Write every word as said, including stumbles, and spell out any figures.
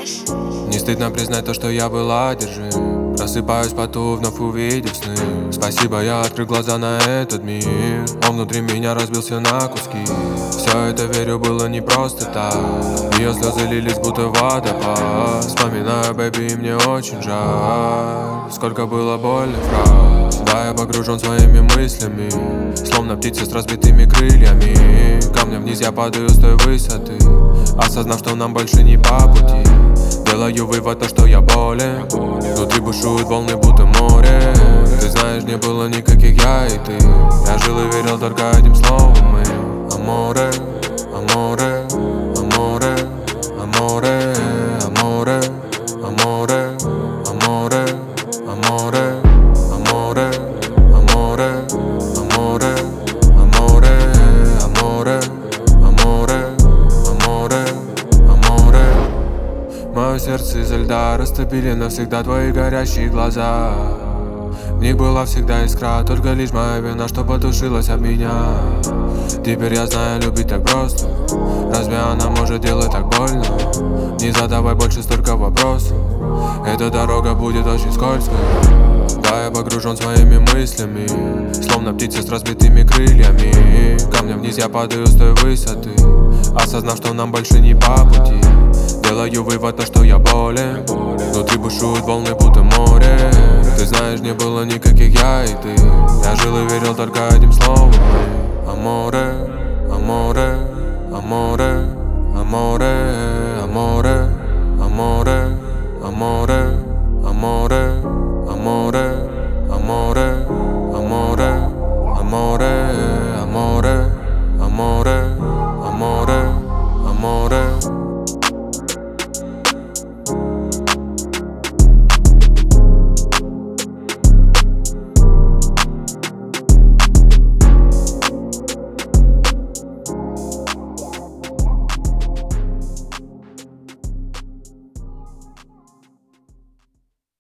Не стыдно признать то, что я был одержим. Просыпаюсь в поту, вновь увидев сны. Спасибо, я открыл глаза на этот мир. Он внутри меня разбился на куски. Все это, верю, было не просто так. Ее слезы лились, будто водопад. Вспоминаю, бэби, и мне очень жаль. Сколько было больных фраз. Да, я погружен своими мыслями, словно птица с разбитыми крыльями. Камнем вниз я падаю с той высоты, осознав, что нам больше не по пути. Делаю вывод, то, что я болен. Внутри бушуют волны, будто море. Ты знаешь, не было никаких я и ты. Я жил и верил только одним словом мы. Аморе, аморе, аморе, аморе, аморе, аморе, аморе, аморе, аморе, аморе, аморе, аморе, аморе, аморе, аморе, аморе. Мое сердце изо льда растопили навсегда твои горящие глаза. В них была всегда искра, только лишь моя вина, что потушилась об меня. Теперь я знаю, любить так просто. Разве она может делать так больно? Не задавай больше столько вопросов. Эта дорога будет очень скользкой. Да, я погружен своими мыслями, словно птица с разбитыми крыльями. Камнем вниз я падаю с той высоты, осознав, что нам больше не по пути. Делаю вывод, то, что я болен. Внутри бушуют волны, будто море. Ты знаешь, не было никаких я и ты. Я жил и верил только одним словом мы. Аморе, аморе, аморе.